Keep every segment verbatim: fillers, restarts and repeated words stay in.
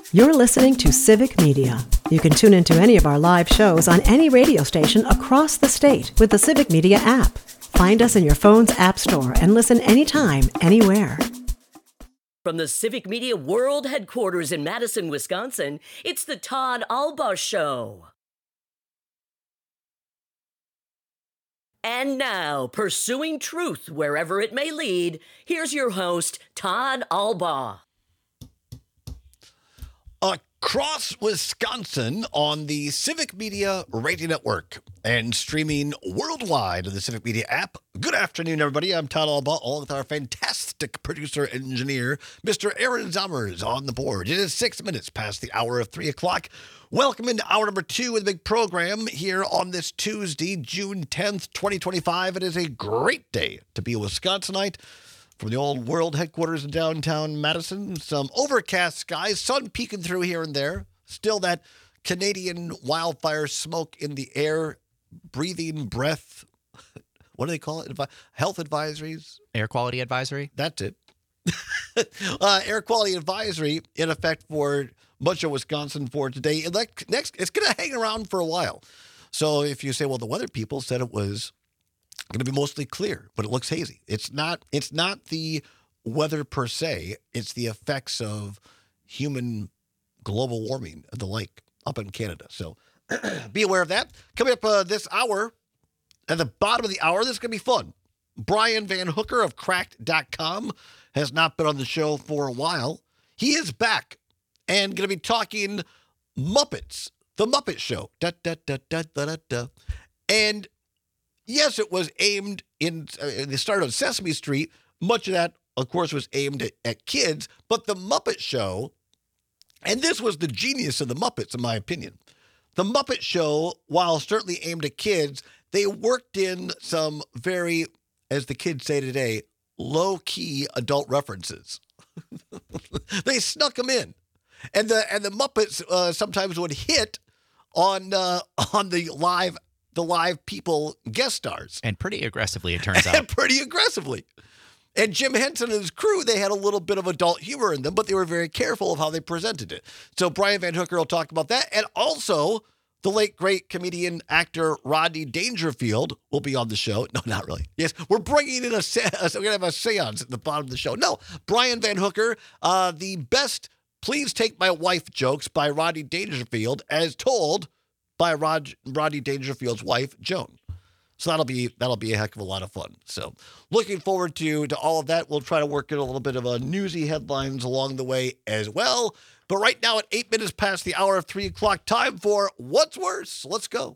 You're listening to Civic Media. You can tune into any of our live shows on any radio station across the state with the Civic Media app. Find us in your phone's app store and listen anytime, anywhere. From the Civic Media World Headquarters in Madison, Wisconsin, it's the Todd Alba Show. And now, pursuing truth wherever it may lead, here's your host, Todd Alba. Across Wisconsin on the Civic Media Radio Network and streaming worldwide on the Civic Media app. Good afternoon, everybody. I'm Todd Alba, along with our fantastic producer engineer, Mister Aaron Zommers, on the board. It is six minutes past the hour of three o'clock. Welcome into hour number two of the big program here on this Tuesday, June tenth, twenty twenty-five. It is a great day to be a Wisconsinite. From the old world headquarters in downtown Madison, some overcast skies, sun peeking through here and there. Still that Canadian wildfire smoke in the air, breathing breath. What do they call it? Advi- Health advisories? Air quality advisory? That's it. uh, air quality advisory in effect for much of Wisconsin for today. Next, it's going to hang around for a while. So if you say, well, the weather people said it was going to be mostly clear, but it looks hazy. It's not. It's not the weather per se. It's the effects of human global warming and the like up in Canada. So be aware of that. Coming up uh, this hour, at the bottom of the hour, this is going to be fun. Brian Van Hooker of Cracked dot com has not been on the show for a while. He is back and going to be talking Muppets, the Muppet Show. Da, da, da, da, da, da, da. And yes, it was aimed in, uh, they started on Sesame Street. Much of that, of course, was aimed at, at kids. But the Muppet Show, and this was the genius of the Muppets, in my opinion. The Muppet Show, while certainly aimed at kids, they worked in some very, as the kids say today, low-key adult references. They snuck them in. And the and the Muppets uh, sometimes would hit on uh, on the live the live people guest stars. And pretty aggressively, it turns and out. pretty aggressively. And Jim Henson and his crew, they had a little bit of adult humor in them, but they were very careful of how they presented it. So Brian Van Hooker will talk about that. And also, the late, great comedian, actor Rodney Dangerfield will be on the show. No, not really. Yes, we're bringing in a, se- we're going to have a seance at the bottom of the show. No, Brian Van Hooker, uh, the best Please Take My Wife jokes by Rodney Dangerfield, as told by Rod, Rodney Dangerfield's wife, Joan. So that'll be that'll be a heck of a lot of fun. So looking forward to, to all of that. We'll try to work in a little bit of a newsy headlines along the way as well. But right now at eight minutes past the hour of three o'clock, time for What's Worse? Let's go.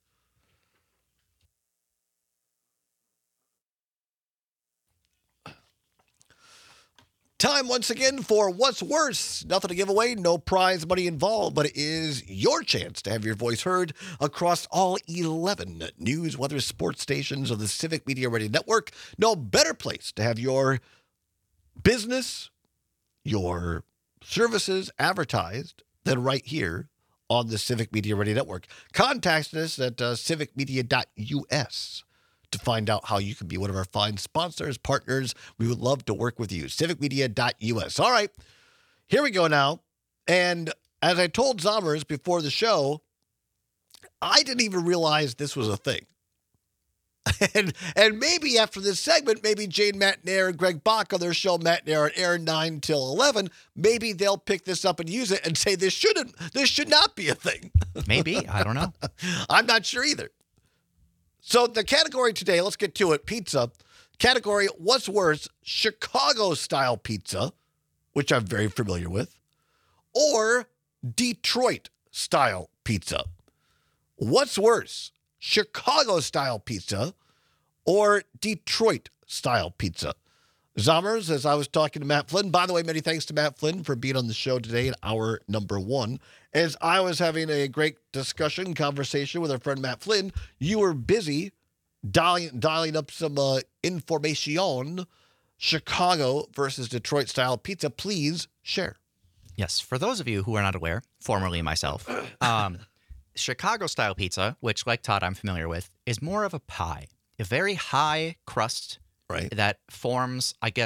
Time once again for What's Worse. Nothing to give away, no prize money involved, but it is your chance to have your voice heard across all eleven news, weather, sports stations of the Civic Media Radio Network. No better place to have your business, your services advertised than right here on the Civic Media Radio Network. Contact us at uh, civic media dot u s. to find out how you can be one of our fine sponsors, partners. We would love to work with you. civic media dot u s. All right, here we go now. And as I told Zommers before the show, I didn't even realize this was a thing. and and maybe after this segment, maybe Jane Matnair and Greg Bach on their show Matnair on Air nine till eleven, maybe they'll pick this up and use it and say this shouldn't, this should not be a thing. Maybe, I don't know. I'm not sure either. So the category today, let's get to it, pizza. Category, what's worse, Chicago-style pizza, which I'm very familiar with, or Detroit-style pizza. What's worse, Chicago-style pizza or Detroit-style pizza? Zommers, as I was talking to Matt Flynn, by the way, many thanks to Matt Flynn for being on the show today in hour number one. As I was having a great discussion, conversation with our friend Matt Flynn, you were busy dialing, dialing up some uh, information. Chicago versus Detroit-style pizza. Please share. Yes, for those of you who are not aware, formerly myself, um, Chicago-style pizza, which, like Todd, I'm familiar with, is more of a pie. A very high crust right. that forms, I guess,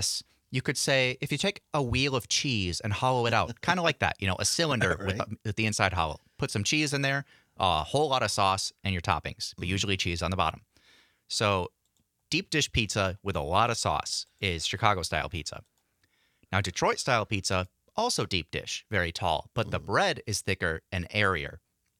You could say, if you take a wheel of cheese and hollow it out, kind of like that, you know, a cylinder Right. with, with the inside hollow. Put some cheese in there, a whole lot of sauce, and your toppings, but usually cheese on the bottom. So deep dish pizza with a lot of sauce is Chicago-style pizza. Now, Detroit-style pizza, also deep dish, very tall, but the bread is thicker and airier.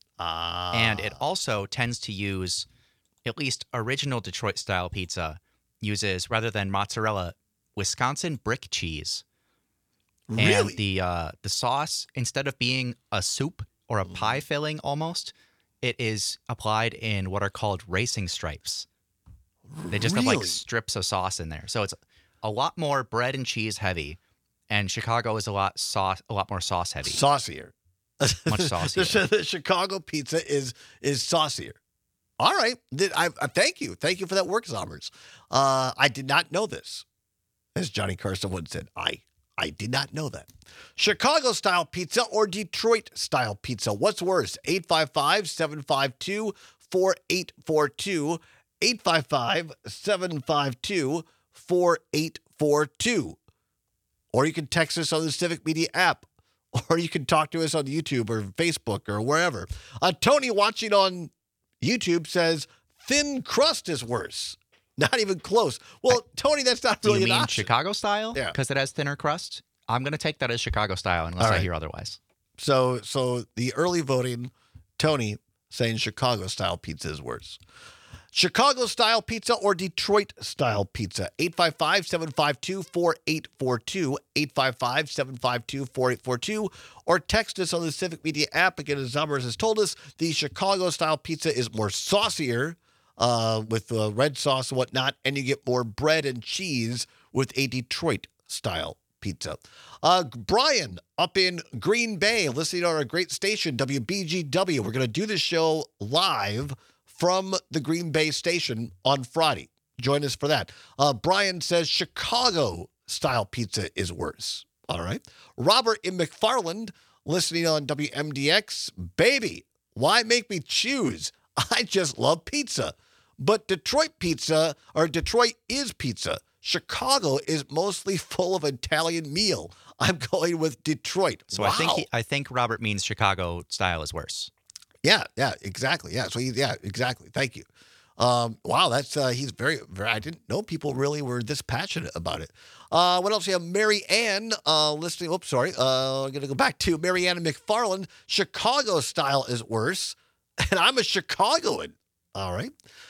Ah. And it also tends to use, at least original Detroit-style pizza, uses, rather than mozzarella, Wisconsin brick cheese. Really? And the uh, the sauce, instead of being a soup or a pie filling almost, it is applied in what are called racing stripes. They just have Really? like strips of sauce in there. So it's a lot more bread and cheese heavy, and Chicago is a lot sauce, a lot more sauce heavy. Saucier. Much saucier. the, the Chicago pizza is is saucier. All right. Did- I, I thank you. Thank you for that work, Zommers. Uh, I did not know this. As Johnny Carson once said, I I did not know that. Chicago-style pizza or Detroit-style pizza? What's worse? eight five five, seven five two, four eight four two. eight five five, seven five two, four eight four two. Or you can text us on the Civic Media app. Or you can talk to us on YouTube or Facebook or wherever. Uh, Tony watching on YouTube says thin crust is worse. Not even close. Well, Tony, that's not Do really you an mean option. Chicago style? Yeah. Because it has thinner crust? I'm going to take that as Chicago style unless All I right. hear otherwise. So, so the early voting, Tony saying Chicago-style pizza is worse. Chicago-style pizza or Detroit-style pizza? eight five five, seven five two, four eight four two, eight five five, seven five two, four eight four two, or text us on the Civic Media app. Again, as Zommers has told us, the Chicago-style pizza is more saucier uh, with uh, red sauce and whatnot, and you get more bread and cheese with a Detroit-style pizza. Uh, Brian up in Green Bay, listening on our great station, W B G W. We're going to do this show live from the Green Bay station on Friday. Join us for that. Uh, Brian says Chicago-style pizza is worse. All right. Robert in McFarland, listening on W M D X. Baby, why make me choose? I just love pizza. But Detroit pizza, or Detroit is pizza. Chicago is mostly full of Italian meal. I'm going with Detroit. So wow. I think he, I think Robert means Chicago style is worse. Yeah, yeah, exactly. Yeah, so he, yeah, exactly. Thank you. Um, wow, that's uh, he's very, very. I didn't know people really were this passionate about it. Uh, what else? We have Mary Ann uh, listening. Oops, sorry. Uh, I'm gonna go back to Mary Ann and McFarland. Chicago style is worse, and I'm a Chicagoan. All right.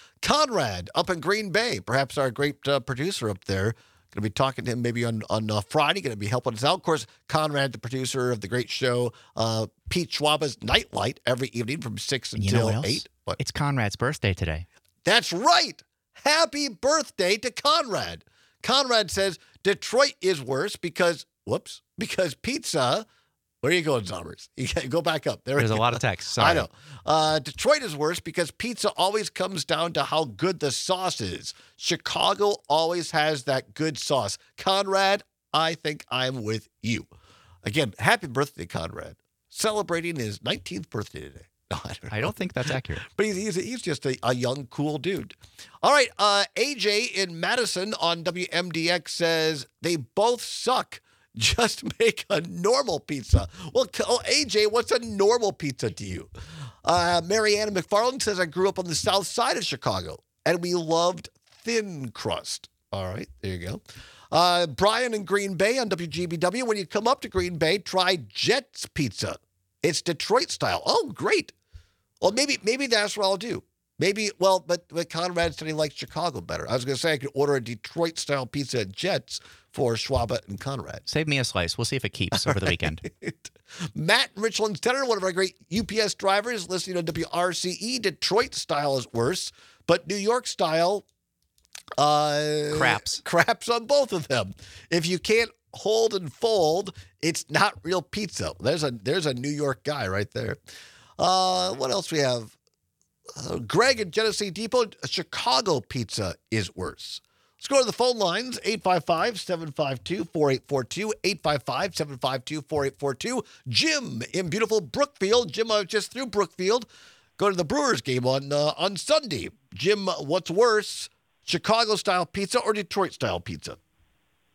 Conrad up in Green Bay, perhaps our great uh, producer up there. Going to be talking to him maybe on, on uh, Friday. Going to be helping us out. Of course, Conrad, the producer of the great show, uh, Pete Schwaba's Nightlight, every evening from six You know until what else? eight. What? It's Conrad's birthday today. That's right. Happy birthday to Conrad. Conrad says Detroit is worse because, whoops, because pizza. Where are you going, Zommers? You gotta go back up. There we There's a go. lot of text. Sorry. I know. Uh, Detroit is worse because pizza always comes down to how good the sauce is. Chicago always has that good sauce. Conrad, I think I'm with you. Again, happy birthday, Conrad. Celebrating his nineteenth birthday today. No, I don't know. I don't think that's accurate. But he's, he's, he's just a, a young, cool dude. All right. Uh, A J in Madison on W M D X says they both suck. Just make a normal pizza. Well, oh, A J, what's a normal pizza to you? Uh, Marianne McFarland says, I grew up on the south side of Chicago, and we loved thin crust. All right, there you go. Uh, Brian in Green Bay on W G B W, when you come up to Green Bay, try Jet's Pizza. It's Detroit style. Oh, great. Well, maybe maybe that's what I'll do. Maybe, well, but, but Conrad said he likes Chicago better. I was going to say I could order a Detroit-style pizza at Jets for Schwaba and Conrad. Save me a slice. We'll see if it keeps over the weekend. Matt in Richland Center, one of our great U P S drivers, listening on W R C E. Detroit style is worse, but New York style, uh, Craps. Craps on both of them. If you can't hold and fold, it's not real pizza. There's a there's a New York guy right there. Uh, what else we have? Uh, Greg at Genesee Depot, Chicago pizza is worse. Let's go to the phone lines, eight five five, seven five two, four eight four two, eight five five, seven five two, four eight four two. Jim in beautiful Brookfield. Jim, I was just through Brookfield. Go to the Brewers game on uh, on Sunday. Jim, what's worse, Chicago-style pizza or Detroit-style pizza?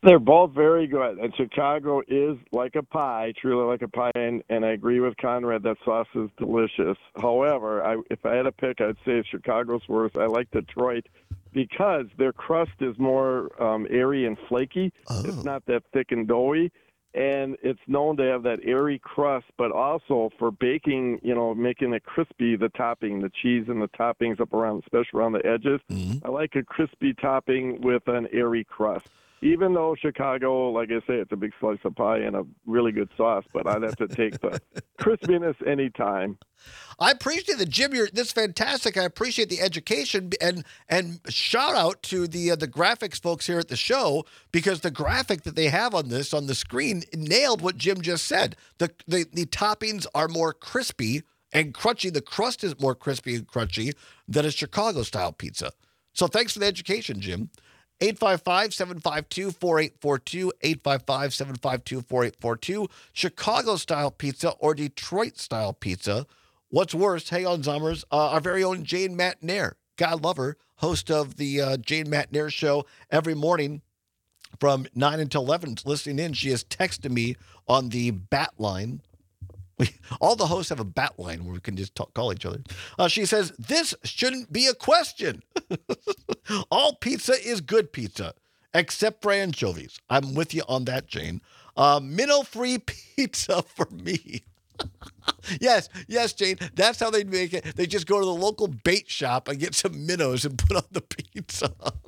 They're both very good, and Chicago is like a pie, truly like a pie, and, and I agree with Conrad that sauce is delicious. However, I, if I had to pick, I'd say Chicago's worse. I like Detroit because their crust is more um, airy and flaky. Oh. It's not that thick and doughy, and it's known to have that airy crust, but also for baking, you know, making it crispy, the topping, the cheese and the toppings up around, especially around the edges. Mm-hmm. I like a crispy topping with an airy crust. Even though Chicago, like I say, it's a big slice of pie and a really good sauce, but I'd have to take the crispiness anytime. I appreciate the Jim. You're this is fantastic. I appreciate the education and and shout out to the uh, the graphics folks here at the show, because the graphic that they have on this on the screen nailed what Jim just said. The the, the toppings are more crispy and crunchy. The crust is more crispy and crunchy than a Chicago style pizza. So thanks for the education, Jim. eight five five, seven five two, four eight four two, eight five five, seven five two, four eight four two. Chicago-style pizza or Detroit-style pizza. What's worse? Hey, on Zommers, uh, our very own Jane Matnair, God love her, host of the uh, Jane Matnair Show every morning from nine until eleven, listening in. She has texted me on the bat line. We, all the hosts have a bat line where we can just talk, call each other. Uh, she says, this shouldn't be a question. All pizza is good pizza, except for anchovies. I'm with you on that, Jane. Uh, minnow-free pizza for me. yes, yes, Jane. That's how they make it. They just go to the local bait shop and get some minnows and put on the pizza.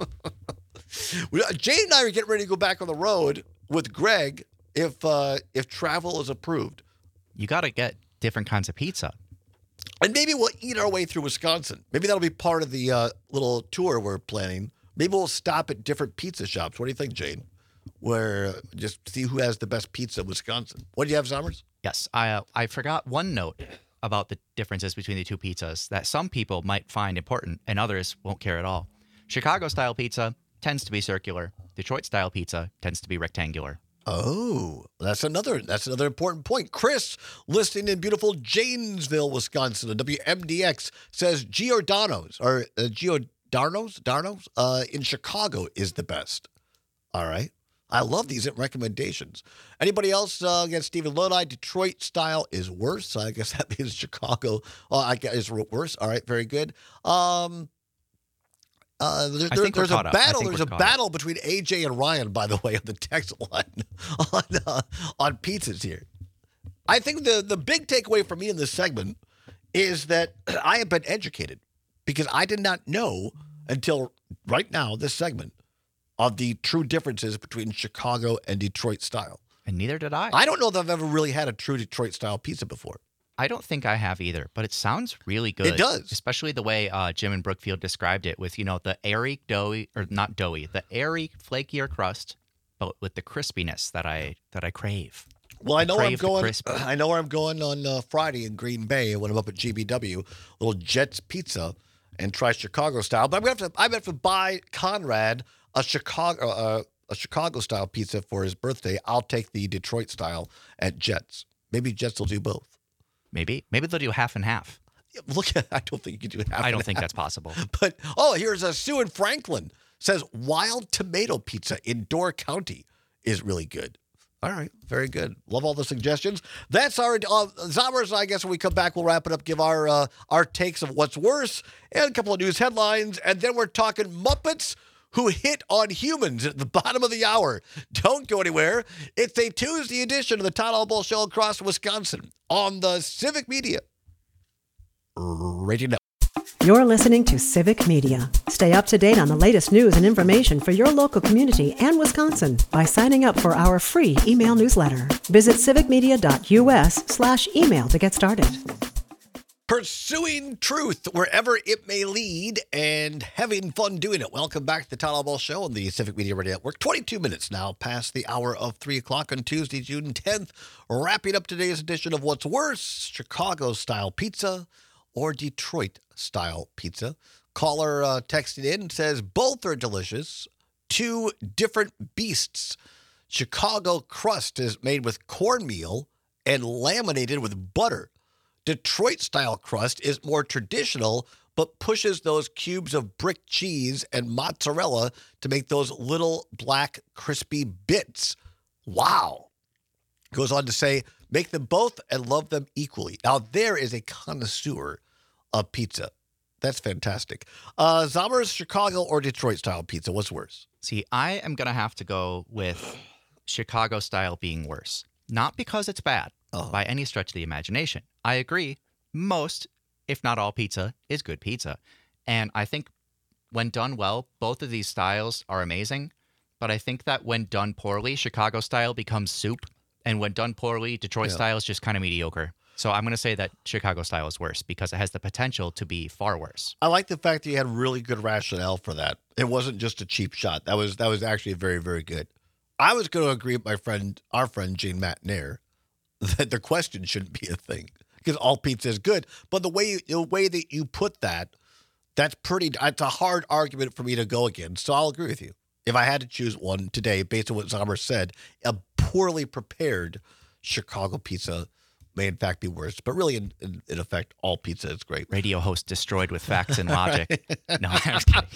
Jane and I are getting ready to go back on the road with Greg if uh, if travel is approved. You got to get different kinds of pizza. And maybe we'll eat our way through Wisconsin. Maybe that'll be part of the uh, little tour we're planning. Maybe we'll stop at different pizza shops. What do you think, Jane? Where uh, just see who has the best pizza in Wisconsin. What do you have, Zommers? Yes, I uh, I forgot one note about the differences between the two pizzas that some people might find important and others won't care at all. Chicago-style pizza tends to be circular. Detroit-style pizza tends to be rectangular. Oh, that's another that's another important point. Chris, listening in beautiful Janesville, Wisconsin, the W M D X, says Giordano's or uh, Giordano's Darno's uh, in Chicago is the best. All right, I love these recommendations. Anybody else? Uh, against Stephen Lodi, Detroit style is worse. I guess that means Chicago. Oh, I guess is worse. All right, very good. Um. Uh, there, there, there's a battle. There's a battle up. between A J and Ryan, by the way, on the text line on uh, on pizzas here. I think the the big takeaway for me in this segment is that I have been educated because I did not know until right now this segment of the true differences between Chicago and Detroit style. And neither did I. I don't know that I've ever really had a true Detroit style pizza before. I don't think I have either, but it sounds really good. It does. Especially the way uh, Jim and Brookfield described it with, you know, the airy, doughy, or not doughy, the airy, flakier crust, but with the crispiness that I that I crave. Well, I know where I'm going. Crisp. I know where I'm going on uh, Friday in Green Bay when I'm up at G B W, little Jets Pizza, and try Chicago style. But I'm gonna have to. I'm gonna have to buy Conrad a Chicago uh, a Chicago style pizza for his birthday. I'll take the Detroit style at Jets. Maybe Jets will do both. Maybe. Maybe they'll do half and half. Look, I don't think you can do half. I don't and think half. that's possible. But, oh, here's a Sue in Franklin. Says wild tomato pizza in Door County is really good. All right. Very good. Love all the suggestions. That's our uh, Zommers. I guess when we come back, we'll wrap it up, give our uh, our takes of what's worse and a couple of news headlines. And then we're talking Muppets who hit on humans at the bottom of the hour. Don't go anywhere. It's a Tuesday edition of the Todd Albaugh Show across Wisconsin on the Civic Media Radio Network. You're listening to Civic Media. Stay up to date on the latest news and information for your local community and Wisconsin by signing up for our free email newsletter. Visit civicmedia.us slash email to get started. Pursuing truth wherever it may lead and having fun doing it. Welcome back to the Todd Albaugh Show on the Civic Media Radio Network. twenty-two minutes now past the hour of three o'clock on Tuesday, June tenth. Wrapping up today's edition of What's Worse, Chicago-style pizza or Detroit-style pizza. Caller uh, texted in and says, both are delicious. Two different beasts. Chicago crust is made with cornmeal and laminated with butter. Detroit-style crust is more traditional, but pushes those cubes of brick cheese and mozzarella to make those little black crispy bits. Wow. Goes on to say, make them both and love them equally. Now, there is a connoisseur of pizza. That's fantastic. Uh, Zommer's Chicago or Detroit style pizza? What's worse? See, I am going to have to go with Chicago style being worse. Not because it's bad Uh-huh. by any stretch of the imagination. I agree. Most, if not all pizza, is good pizza. And I think when done well, both of these styles are amazing. But I think that when done poorly, Chicago style becomes soup. And when done poorly, Detroit Yeah. style is just kind of mediocre. So I'm going to say that Chicago style is worse because it has the potential to be far worse. I like the fact that you had really good rationale for that. It wasn't just a cheap shot. That was that was actually very, very good. I was going to agree with my friend, our friend Gene Matnair, that the question shouldn't be a thing because all pizza is good. But the way you, the way that you put that, that's pretty. It's a hard argument for me to go against. So I'll agree with you. If I had to choose one today, based on what Sommer said, a poorly prepared Chicago pizza may in fact be worse. But really, in, in, in effect, all pizza is great. Radio host destroyed with facts and logic. No, I'm just kidding.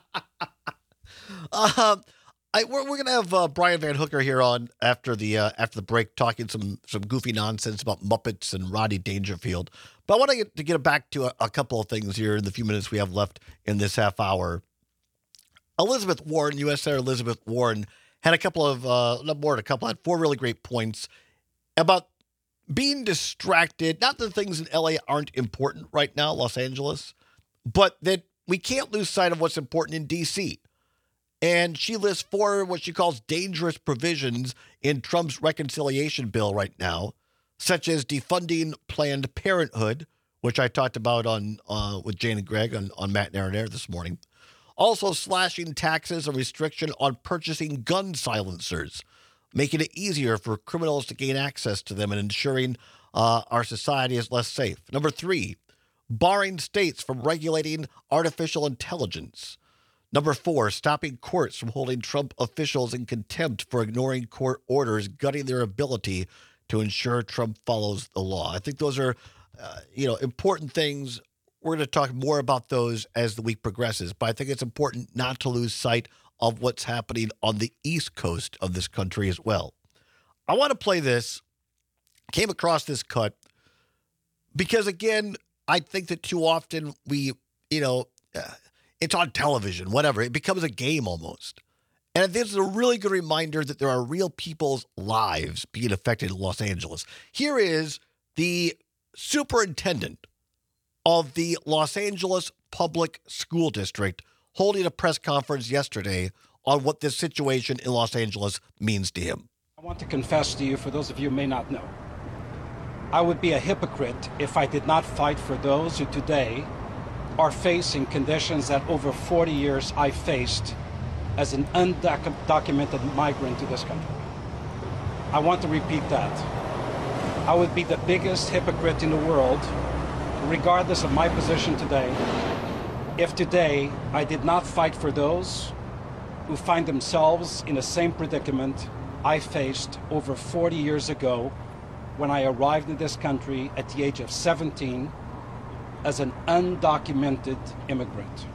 Um, I, we're we're gonna have uh, Brian Van Hooker here on after the uh, after the break, talking some some goofy nonsense about Muppets and Rodney Dangerfield. But I want to get to get back to a, a couple of things here in the few minutes we have left in this half hour. Elizabeth Warren, U S Senator Elizabeth Warren, had a couple of uh, not more than a couple, had four really great points about being distracted. Not that things in L A aren't important right now, Los Angeles, but that we can't lose sight of what's important in D C. And she lists four what she calls dangerous provisions in Trump's reconciliation bill right now, such as defunding Planned Parenthood, which I talked about on uh, with Jane and Greg on, on Matt and Aaron Air this morning. Also slashing taxes and restriction on purchasing gun silencers, making it easier for criminals to gain access to them and ensuring uh, our society is less safe. Number three, barring states from regulating artificial intelligence. Number four, stopping courts from holding Trump officials in contempt for ignoring court orders, gutting their ability to ensure Trump follows the law. I think those are, uh, you know, important things. We're going to talk more about those as the week progresses, but I think it's important not to lose sight of what's happening on the East Coast of this country as well. I want to play this. Came across this cut because, again, I think that too often we, you know, uh, it's on television, whatever. It becomes a game almost. And this is a really good reminder that there are real people's lives being affected in Los Angeles. Here is the superintendent of the Los Angeles Public School District holding a press conference yesterday on what this situation in Los Angeles means to him. I want to confess to you, for those of you who may not know, I would be a hypocrite if I did not fight for those who today are facing conditions that over forty years I faced as an undocumented migrant to this country. I want to repeat that. I would be the biggest hypocrite in the world, regardless of my position today, if today I did not fight for those who find themselves in the same predicament I faced over forty years ago when I arrived in this country at the age of seventeen as an undocumented immigrant.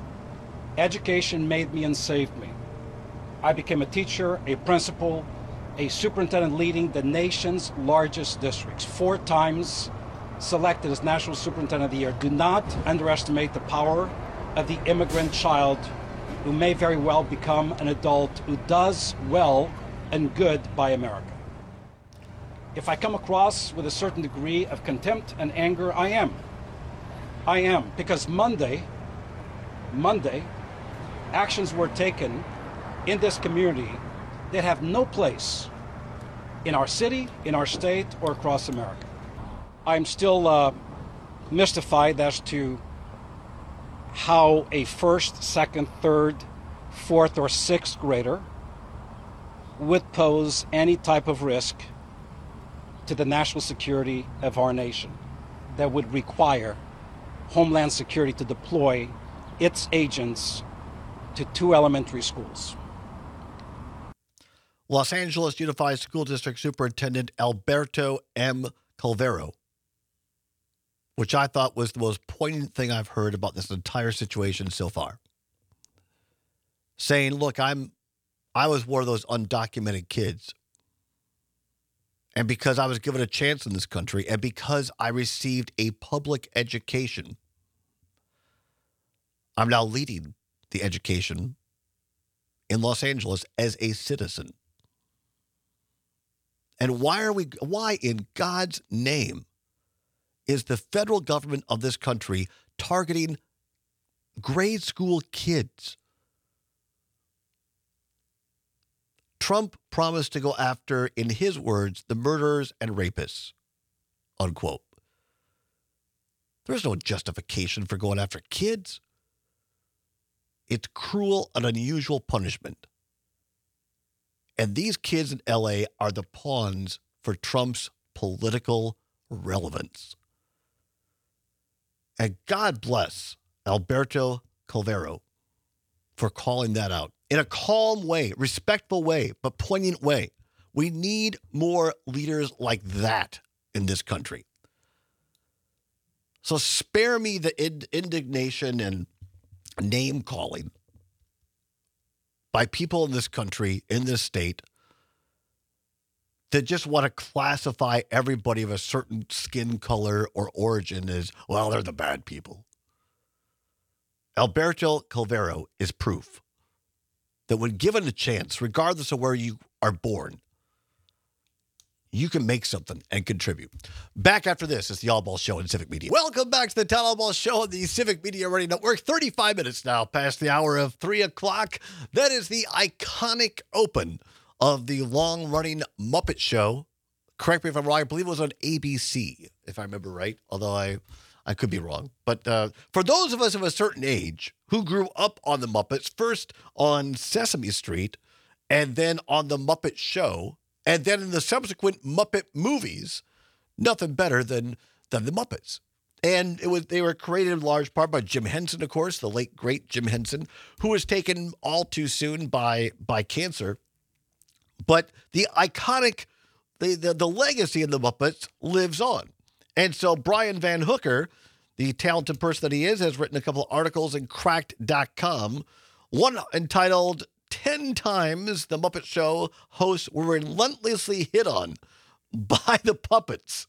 Education made me and saved me. I became a teacher, a principal, a superintendent leading the nation's largest districts, four times selected as National Superintendent of the Year. Do not underestimate the power of the immigrant child who may very well become an adult who does well and good by America. If I come across with a certain degree of contempt and anger, I am. I am, because Monday, Monday, actions were taken in this community that have no place in our city, in our state, or across America. I'm still uh, mystified as to how a first, second, third, fourth, or sixth grader would pose any type of risk to the national security of our nation that would require Homeland Security to deploy its agents to two elementary schools. Los Angeles Unified School District Superintendent Alberto M. Calvero. which I thought was the most poignant thing I've heard about this entire situation so far. Saying, look, I'm, I was one of those undocumented kids. And because I was given a chance in this country, and because I received a public education, I'm now leading the education in Los Angeles as a citizen. And why are we, why in God's name is the federal government of this country targeting grade school kids? Trump promised to go after, in his words, the murderers and rapists, unquote. There's no justification for going after kids. It's cruel and unusual punishment. And these kids in L A are the pawns for Trump's political relevance. And God bless Alberto Calvero for calling that out in a calm way, respectful way, but poignant way. We need more leaders like that in this country. So spare me the ind- indignation and name calling by people in this country, in this state, that just want to classify everybody of a certain skin color or origin as, well, they're the bad people. Alberto Calvero is proof that when given a chance, regardless of where you are born, you can make something and contribute. Back after this is the All Ball Show in Civic Media. Welcome back to the Town All Ball Show on the Civic Media Radio Network. thirty-five minutes now past the hour of three o'clock. That is the iconic open of the long-running Muppet Show. Correct me if I'm wrong. I believe it was on A B C, if I remember right, although I, I could be wrong. But uh, for those of us of a certain age who grew up on the Muppets, first on Sesame Street and then on the Muppet Show, and then in the subsequent Muppet movies, nothing better than, than the Muppets. And it was they were created in large part by Jim Henson, of course, the late, great Jim Henson, who was taken all too soon by, by cancer. But the iconic, the, the, the legacy of the Muppets lives on. And so Brian Van Hooker, the talented person that he is, has written a couple of articles in cracked dot com, one entitled ten times the Muppet Show hosts were relentlessly hit on by the puppets.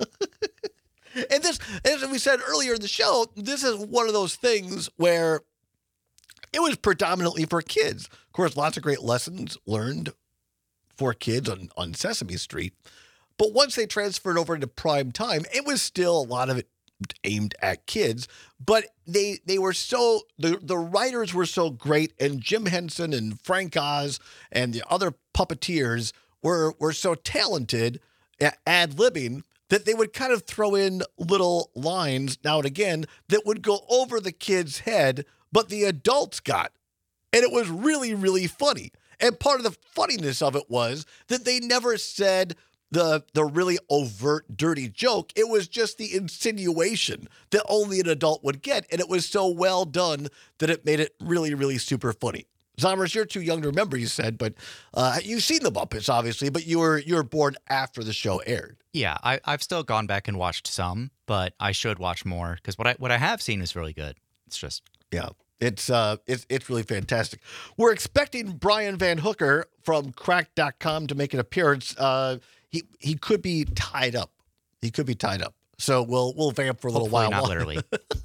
And this, as we said earlier in the show, this is one of those things where it was predominantly for kids. Of course, lots of great lessons learned for kids on, on Sesame Street. But once they transferred over into prime time, it was still a lot of it aimed at kids, but they they were so, the, the writers were so great, and Jim Henson and Frank Oz and the other puppeteers were, were so talented at ad-libbing that they would kind of throw in little lines now and again that would go over the kid's head, but the adults got. And it was really, really funny. And part of the funniness of it was that they never said the the really overt, dirty joke. It was just the insinuation that only an adult would get. And it was so well done that it made it really, really super funny. Zommers, you're too young to remember, you said, but uh, you've seen the Muppets, obviously, but you were you were born after the show aired. Yeah, I, I've still gone back and watched some, but I should watch more because what I what I have seen is really good. It's just yeah. It's uh, it's it's really fantastic. We're expecting Brian Van Hooker from cracked dot com to make an appearance. Uh, he he could be tied up. He could be tied up. So we'll we'll vamp for a little hopefully while. not literally.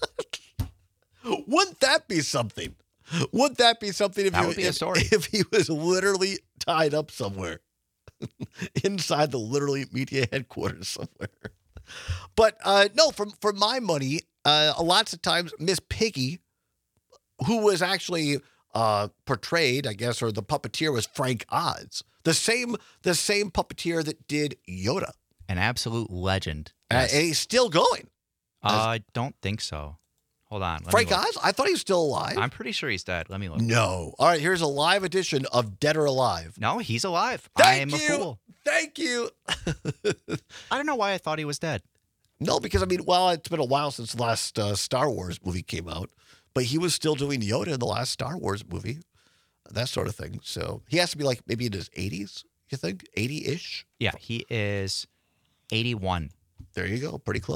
Wouldn't that be something? Wouldn't that be something if That he, would be a if, story. if he was literally tied up somewhere inside the literally media headquarters somewhere? But uh, no, for for my money, uh, lots of times Miss Piggy, who was actually uh, portrayed, I guess, or the puppeteer was Frank Oz, the same the same puppeteer that did Yoda. An absolute legend. Uh, Yes. and he's still going. Uh, I don't think so. Hold on. let me Frank look. Oz? I thought he was still alive. I'm pretty sure he's dead. Let me look. No. All right, here's a live edition of Dead or Alive. No, he's alive. Thank I'm you. a fool. Thank you. I don't know why I thought he was dead. No, because, I mean, well, it's been a while since the last uh, Star Wars movie came out, but he was still doing Yoda in the last Star Wars movie, that sort of thing. So he has to be like maybe in his eighties, you think? eighty-ish? Yeah, he is eighty-one. There you go. Pretty close.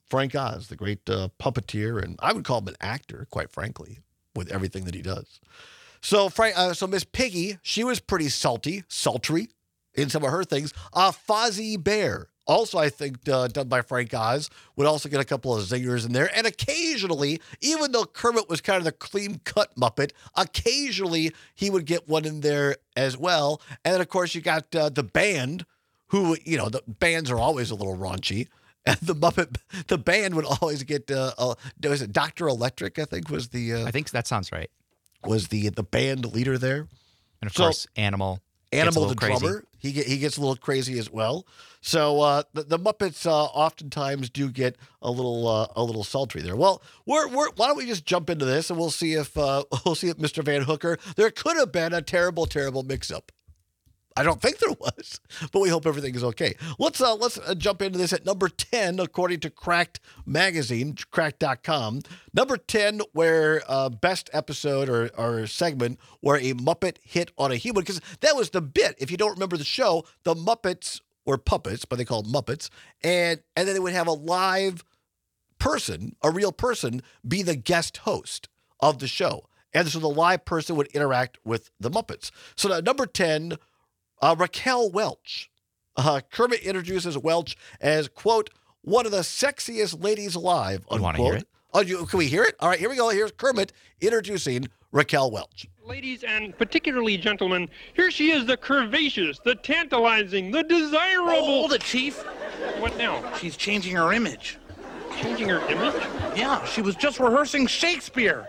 Frank Oz, the great uh, puppeteer, and I would call him an actor, quite frankly, with everything that he does. So, Frank, uh, so Miss Piggy, she was pretty salty, sultry in some of her things. Uh, Fozzie Bear, also I think uh, done by Frank Oz, would also get a couple of zingers in there. And occasionally, even though Kermit was kind of the clean-cut Muppet, occasionally he would get one in there as well. And then, of course, you got uh, the band, who, you know, the bands are always a little raunchy. And the Muppet, the band would always get, uh, uh, was it Doctor Electric, I think was the... Uh, I think that sounds right. Was the the band leader there. And of so, course, Animal. Animal the crazy. drummer. He get, he gets a little crazy as well. So uh, the, the Muppets uh, oftentimes do get a little uh, a little sultry there. Well, we're, we're, why don't we just jump into this and we'll see if uh, we'll see if Mister Van Hooker, there could have been a terrible, terrible mix-up. I don't think there was, but we hope everything is okay. Let's uh, let's uh, jump into this at number ten, according to Cracked Magazine, cracked dot com. Number ten, where uh, best episode or, or segment where a Muppet hit on a human, because that was the bit. If you don't remember the show, the Muppets were puppets, but they called Muppets, and and then they would have a live person, a real person, be the guest host of the show, and so the live person would interact with the Muppets. So now, number ten. Uh, Raquel Welch. Uh, Kermit introduces Welch as, quote, one of the sexiest ladies alive, unquote. You want to hear it? Oh, you, can we hear it? All right, here we go. Here's Kermit introducing Raquel Welch. Ladies and particularly gentlemen, here she is, the curvaceous, the tantalizing, the desirable... Oh, the chief. What now? She's changing her image. Changing her image? Yeah, she was just rehearsing Shakespeare.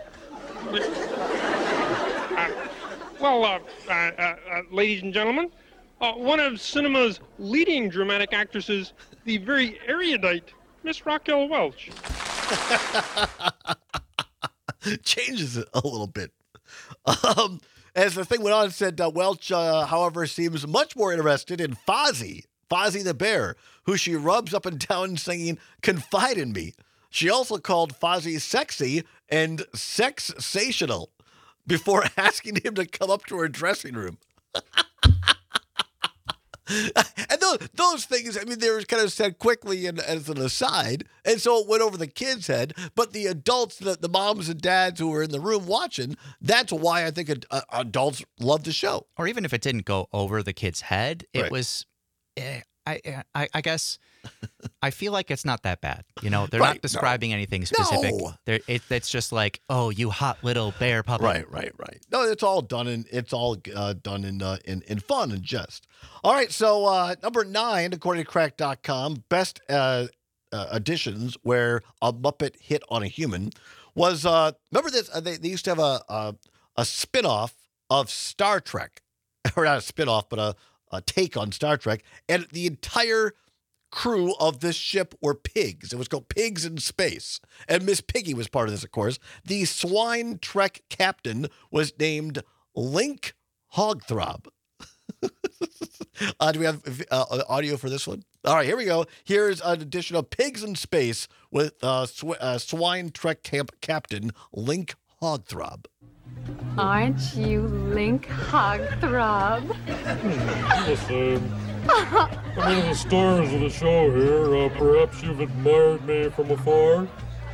Uh, well, uh, uh, uh, uh, ladies and gentlemen, uh, one of cinema's leading dramatic actresses, the very erudite Miss Raquel Welch. Changes it a little bit. Um, as the thing went on, it said uh, Welch, uh, however, seems much more interested in Fozzie, Fozzie the Bear, who she rubs up and down singing "Confide in Me." She also called Fozzie sexy and sexsational before asking him to come up to her dressing room. And those, those things, I mean, they were kind of said quickly and as an aside, and so it went over the kids' head. But the adults, the, the moms and dads who were in the room watching, that's why I think ad, uh, adults love the show. Or even if it didn't go over the kid's head, it Right. was, eh, I, I, I guess, I feel like it's not that bad. You know, they're Right, not describing no. anything specific. No. They're, it, it's just like, oh, you hot little bear puppy. Right, right, right. No, it's all done in it's all uh, done in, uh, in in fun and jest. All right, so uh, number nine, according to cracked dot com, best uh, uh, additions where a Muppet hit on a human was uh, remember this? Uh, they, they used to have a a, a spinoff of Star Trek, or not a spinoff, but a, a take on Star Trek, and the entire crew of this ship were pigs. It was called Pigs in Space. And Miss Piggy was part of this, of course. The swine trek captain was named Link Hogthrob. uh, do we have uh, audio for this one? All right, here we go. Here's an edition of Pigs in Space with uh, sw- uh, swine trek camp captain Link Hogthrob. Aren't you Link Hogthrob? Listen, I'm one of the stars of the show here. Uh, perhaps you've admired me from afar?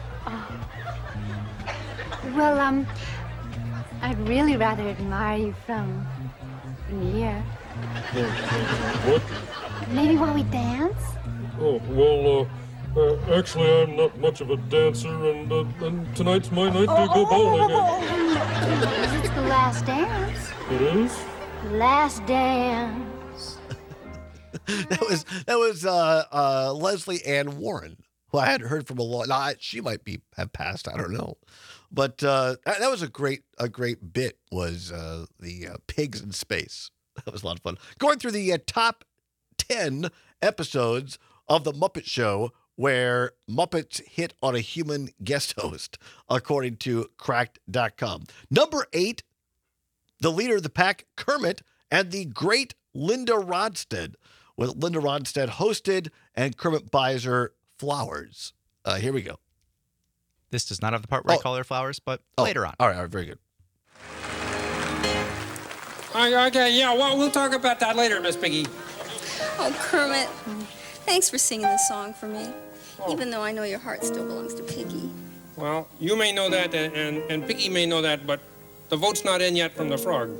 Well, um, I'd really rather admire you from near. What? Maybe while we dance? Oh, well, uh, uh, actually, I'm not much of a dancer, and, uh, and tonight's my night to go bowling. It's the last dance. It is? Last dance. That was that was uh, uh, Leslie Ann Warren, who I hadn't heard from a long. Now, she might be have passed. I don't know, but uh, that, that was a great a great bit. Was uh, the uh, Pigs in Space? That was a lot of fun. Going through the uh, top ten episodes of the Muppet Show where Muppets hit on a human guest host, according to cracked dot com. Number eight, the leader of the pack, Kermit, and the great Linda Ronstadt, with Linda Ronstadt hosted and Kermit buys her flowers. Uh, here we go. This does not have the part where Oh. I call her flowers, but Oh, later on. All right, all right, very good. Okay, yeah, well, we'll talk about that later, Miss Piggy. Oh, Kermit, Thanks for singing this song for me, even though I know your heart still belongs to Piggy. Well, you may know that, and, and, and Piggy may know that, but the vote's not in yet from the frog.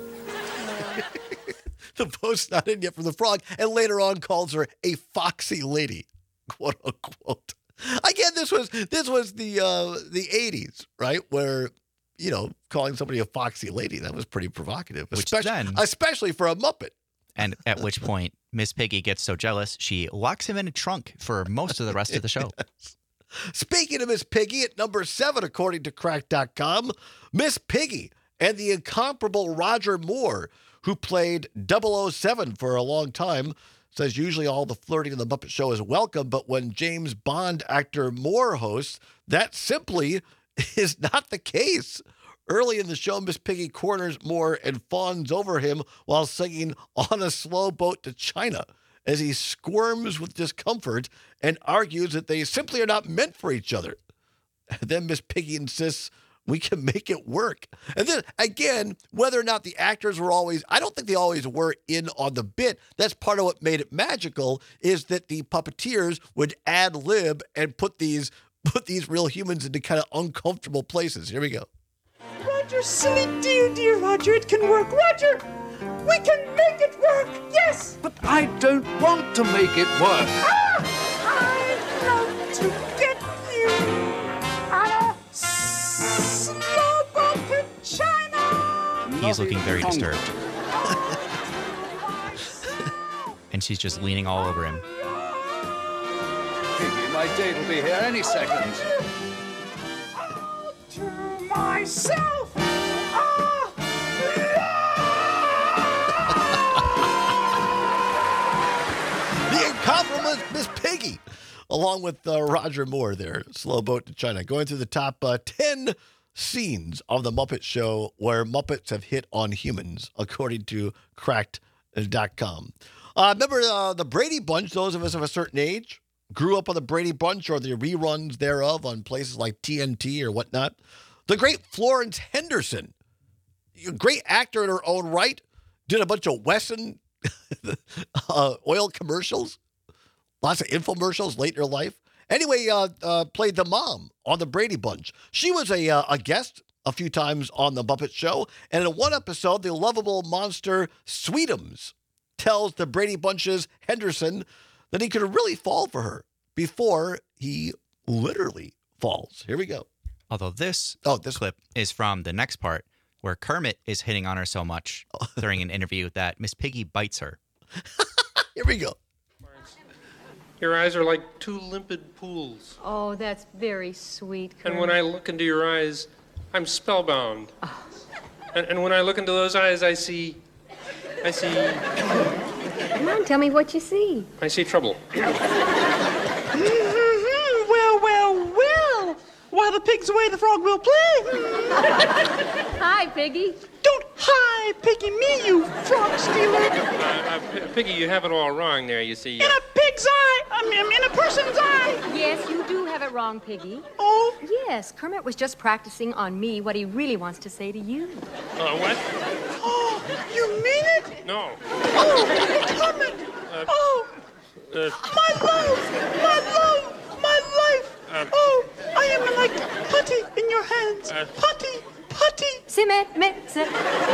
The vote's not in yet from the frog, and later on calls her a foxy lady, quote unquote. Again, this was this was the uh, the eighties, right? Where, you know, calling somebody a foxy lady, that was pretty provocative, Which especially, then- especially for a Muppet. And at which point, Miss Piggy gets so jealous, she locks him in a trunk for most of the rest of the show. Yes. Speaking of Miss Piggy, at number seven, according to crack dot com, Miss Piggy and the incomparable Roger Moore, who played double oh seven for a long time, says usually all the flirting in the Muppet Show is welcome, but when James Bond actor Moore hosts, that simply is not the case. Early in the show, Miss Piggy corners Moore and fawns over him while singing On a Slow Boat to China, as he squirms with discomfort and argues that they simply are not meant for each other. And then Miss Piggy insists we can make it work. And then, again, whether or not the actors were always, I don't think they always were in on the bit. That's part of what made it magical, is that the puppeteers would ad lib and put these, put these real humans into kind of uncomfortable places. Here we go. Roger, silly dear, dear Roger, it can work. Roger, we can make it work, yes! But I don't want to make it work. Ah! I'd love to get you on a slow boat to China. He's looking very disturbed. And she's just leaning all over him. Piggy, my date will be here any second. To myself. The incomparable Miss Piggy, along with uh, Roger Moore there, Slow Boat to China, going through the top uh, ten scenes of the Muppet Show where Muppets have hit on humans, according to cracked dot com. Uh, remember uh, the Brady Bunch, those of us of a certain age, grew up on the Brady Bunch or the reruns thereof on places like T N T or whatnot. The great Florence Henderson, a great actor in her own right, did a bunch of Wesson uh, oil commercials, lots of infomercials late in her life. Anyway, uh, uh, played the mom on the Brady Bunch. She was a, uh, a guest a few times on the Muppet Show, and in one episode, the lovable monster Sweetums tells the Brady Bunch's Henderson that he could really fall for her before he literally falls. Here we go. Although this, oh, this clip is from the next part where Kermit is hitting on her so much during an interview that Miss Piggy bites her. Here we go. Your eyes are like two limpid pools. Oh, that's very sweet, Kermit. And when I look into your eyes, I'm spellbound. Oh. And, and when I look into those eyes, I see... I see... Come on, tell me what you see. I see trouble. Well, well, well. While the pig's away, the frog will play. Hi, Piggy. Don't hi, Piggy, me, you frog stealer. Uh, uh, P- Piggy, you have it all wrong there, you see. In a pig's eye. I mean, in a person's eye. Yes, you do have it wrong, Piggy. Oh? Yes, Kermit was just practicing on me what he really wants to say to you. Uh, what? Oh, you mean it? No. Oh, Kermit. Uh, oh, uh, my love, my love, my life. Uh, oh, I am like putty in your hands. Uh, putty, putty. Se me, me, se.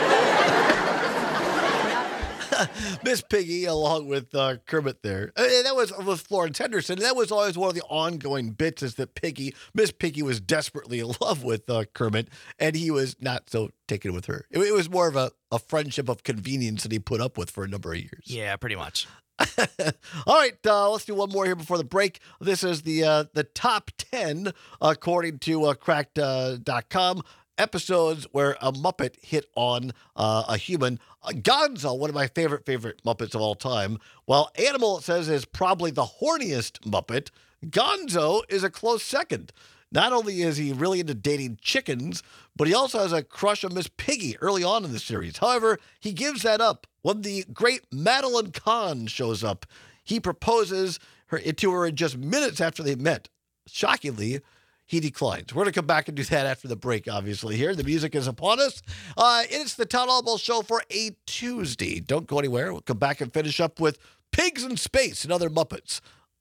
Miss Piggy, along with uh, Kermit there. And that was with Florence Henderson. That was always one of the ongoing bits, is that Piggy, Miss Piggy was desperately in love with uh, Kermit, and he was not so taken with her. It, it was more of a, a friendship of convenience that he put up with for a number of years. Yeah, pretty much. All right, uh, let's do one more here before the break. This is the uh, the top ten, according to uh, cracked dot com, episodes where a Muppet hit on uh, a human. Uh, Gonzo, one of my favorite, favorite Muppets of all time. While Animal, it says, is probably the horniest Muppet, Gonzo is a close second. Not only is he really into dating chickens, but he also has a crush on Miss Piggy early on in the series. However, he gives that up when the great Madeline Kahn shows up. He proposes her to her in just minutes after they met. Shockingly, he declines. We're going to come back and do that after the break, obviously, here. The music is upon us. Uh, it's the Town Hall Ball Show for a Tuesday. Don't go anywhere. We'll come back and finish up with Pigs in Space and Other Muppets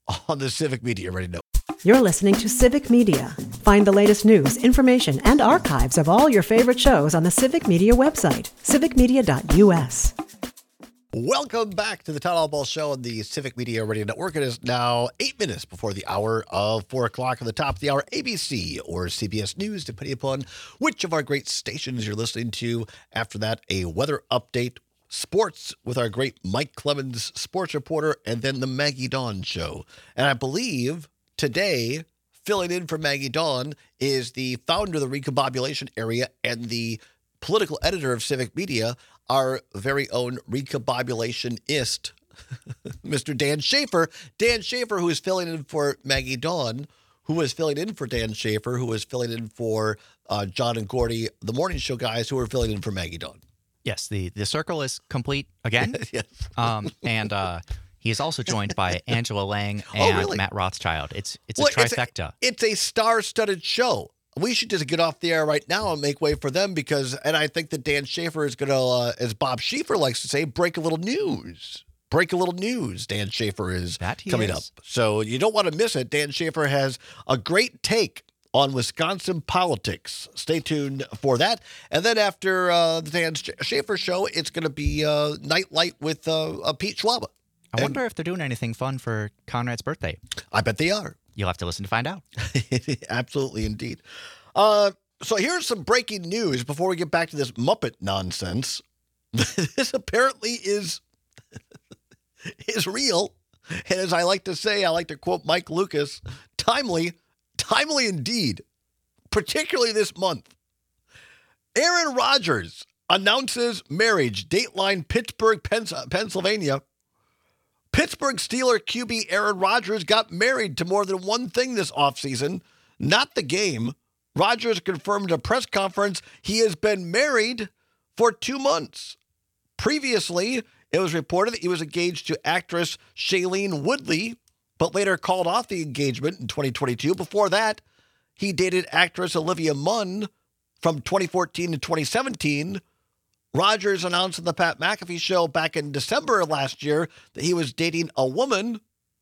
on the Civic Media Radio Network. You're listening to Civic Media. Find the latest news, information, and archives of all your favorite shows on the Civic Media website, civic media dot u s. Welcome back to the Town Hall Ball Show on the Civic Media Radio Network. It is now eight minutes before the hour of four o'clock. On the top of the hour, A B C or C B S News, depending upon which of our great stations you're listening to. After that, a weather update, sports with our great Mike Clemens, sports reporter, and then the Maggie Dawn Show. And I believe today, filling in for Maggie Dawn is the founder of the Recombobulation Area and the political editor of Civic Media, our very own recombobulationist, Mister Dan Schaefer. Dan Schaefer, who is filling in for Maggie Dawn, who is filling in for Dan Schaefer, who is filling in for uh, John and Gordy, the morning show guys, who are filling in for Maggie Dawn. Yes, the, the circle is complete again. Yes. Um, and uh, he is also joined by Angela Lang Oh, and really? Matt Rothschild. It's it's Well, a trifecta. It's a, it's a star-studded show. We should just get off the air right now and make way for them because, and I think that Dan Schaefer is going to, uh, as Bob Schieffer likes to say, break a little news. Break a little news. Dan Schaefer is That he coming is. up. So you don't want to miss it. Dan Schaefer has a great take on Wisconsin politics. Stay tuned for that. And then after uh, the Dan Schaefer show, it's going to be uh, Night Light with uh, uh, Pete Schwaba. I wonder if they're doing anything fun for Conrad's birthday. I bet they are. You'll have to listen to find out. Absolutely, indeed. Uh, so here's some breaking news before we get back to this Muppet nonsense. This apparently is is real. And as I like to say, I like to quote Mike Lucas, timely, timely indeed, particularly this month. Aaron Rodgers announces marriage, Dateline, Pittsburgh, Pens- Pennsylvania. Pittsburgh Steelers Q B Aaron Rodgers got married to more than one thing this offseason, not the game. Rodgers confirmed at a press conference he has been married for two months. Previously, it was reported that he was engaged to actress Shailene Woodley, but later called off the engagement in twenty twenty-two. Before that, he dated actress Olivia Munn from twenty fourteen to twenty seventeen. Rodgers announced on the Pat McAfee show back in December of last year that he was dating a woman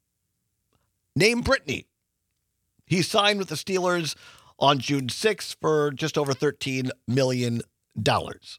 named Brittany. He signed with the Steelers on June sixth for just over thirteen million dollars.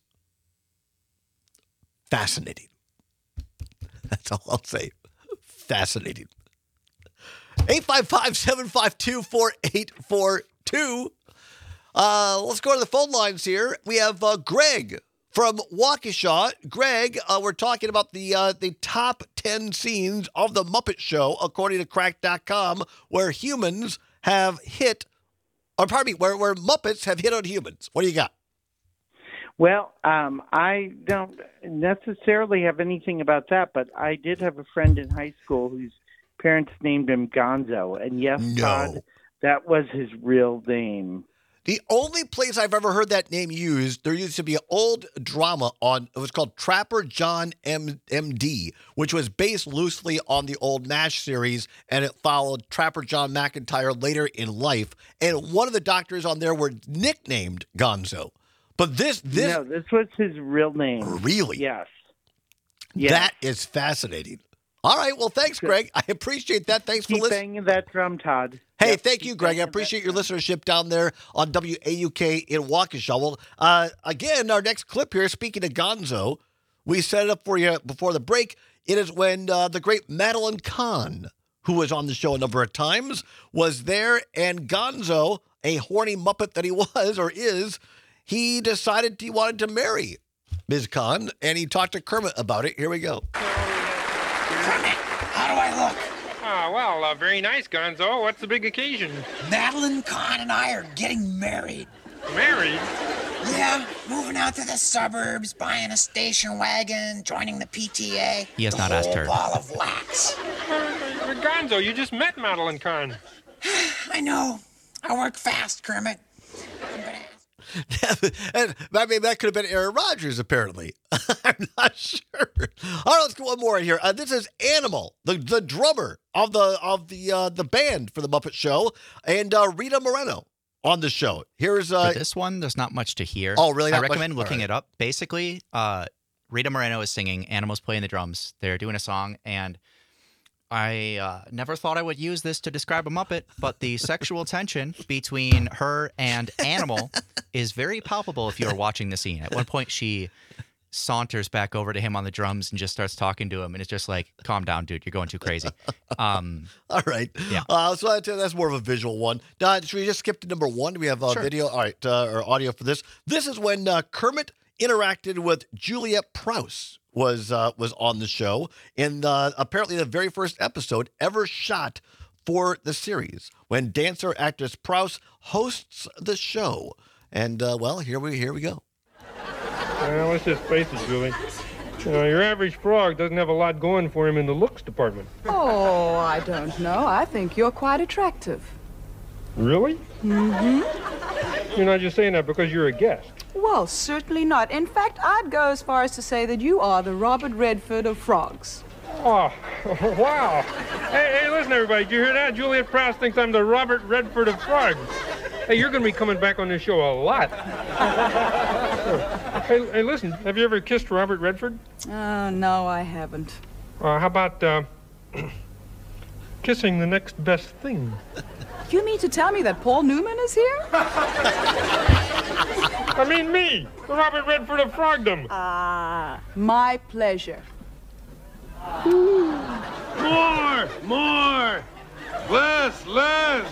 Fascinating. That's all I'll say. Fascinating. eight five five, seven five two, four eight four two. Uh, let's go to the phone lines here. We have uh, Greg from Waukesha. Greg, uh, we're talking about the uh, the top ten scenes of the Muppet Show, according to crack dot com, where humans have hit, or pardon me, where, where Muppets have hit on humans. What do you got? Well, um, I don't necessarily have anything about that, but I did have a friend in high school whose parents named him Gonzo. And yes, No. Todd, that was his real name. The only place I've ever heard that name used, there used to be an old drama on, it was called Trapper John M- MD, which was based loosely on the old MASH series, and it followed Trapper John McIntyre later in life. And one of the doctors on there were nicknamed Gonzo. But this, this, no, this was his real name. Really? Yes. Yes. That is fascinating. All right. Well, thanks, Greg. I appreciate that. Thanks Keep for listening. banging that drum, Todd. Hey, Yep, thank keep you, Greg. I banging appreciate that your listenership down there on W A U K in Waukesha. Well, uh, again, our next clip here, speaking of Gonzo, we set it up for you before the break. It is when uh, the great Madeline Kahn, who was on the show a number of times, was there, and Gonzo, a horny Muppet that he was or is, he decided he wanted to marry Miz Kahn, and he talked to Kermit about it. Here we go. How do I look? Ah, well, uh, very nice, Gonzo. What's the big occasion? Madeline Kahn and I are getting married. Married? Yeah, moving out to the suburbs, buying a station wagon, joining the P T A. He has the not asked whole her. ball of wax. Uh, Gonzo, you just met Madeline Kahn. I know. I work fast, Kermit. And, I mean, that could have been Aaron Rodgers, apparently. I'm not sure. All right, let's go one more in here. Uh, this is Animal, the the drummer of the of the uh, the band for the Muppet Show, and uh, Rita Moreno on the show. Here's uh, For this one, there's not much to hear. Oh, really? I Not much? recommend All looking right. it up. Basically, uh, Rita Moreno is singing, Animals playing the drums. They're doing a song, and I uh, never thought I would use this to describe a Muppet, but the sexual tension between her and Animal is very palpable if you're watching the scene. At one point, she saunters back over to him on the drums and just starts talking to him, and it's just like, calm down, dude, you're going too crazy. Um, All right. Yeah. Uh, so that's, that's more of a visual one. Now, should we just skip to number one? Do we have uh, Sure. video? All right, uh, or audio for this? This is when uh, Kermit interacted with Juliet Prowse. was uh, was on the show in uh, apparently the very first episode ever shot for the series when dancer actress Prowse hosts the show. And uh, well, here we here we go. Well, let's just face it, Julie. You know, your average frog doesn't have a lot going for him in the looks department. Oh, I don't know. I think you're quite attractive. Really? Mm-hmm. You're not just saying that because you're a guest. Well, certainly not. In fact, I'd go as far as to say that you are the Robert Redford of frogs. Oh, wow. Hey, hey, listen, everybody. Did you hear that? Juliet Prowse thinks I'm the Robert Redford of frogs. Hey, you're going to be coming back on this show a lot. hey, hey, listen. Have you ever kissed Robert Redford? Oh, no, I haven't. Uh, how about uh, kissing the next best thing? You mean to tell me that Paul Newman is here? I mean me, the Robert Redford of frogdom. Ah, my pleasure. More, more, less, less.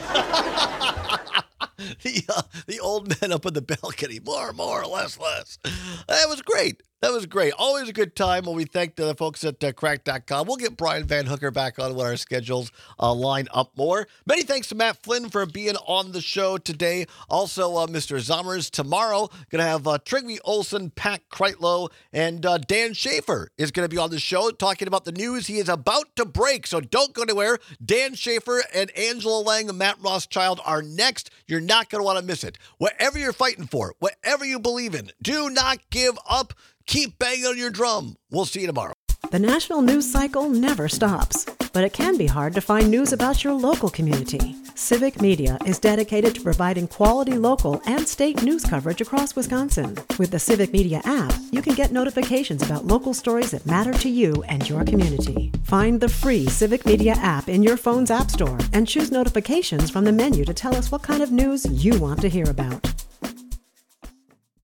the uh, the old man up on the balcony, more, more, less, less. That was great. That was great. Always a good time when we thank the folks at uh, crack dot com. We'll get Brian Van Hooker back on when our schedules uh, line up more. Many thanks to Matt Flynn for being on the show today. Also, uh, Mister Zommers tomorrow. Going to have uh, Trygve Olsen, Pat Kreitlow, and uh, Dan Schaefer is going to be on the show talking about the news he is about to break. So don't go anywhere. Dan Schaefer and Angela Lang and Matt Rothschild are next. You're not going to want to miss it. Whatever you're fighting for, whatever you believe in, do not give up. Keep banging on your drum. We'll see you tomorrow. The national news cycle never stops, but it can be hard to find news about your local community. Civic Media is dedicated to providing quality local and state news coverage across Wisconsin. With the Civic Media app, you can get notifications about local stories that matter to you and your community. Find the free Civic Media app in your phone's app store and choose notifications from the menu to tell us what kind of news you want to hear about.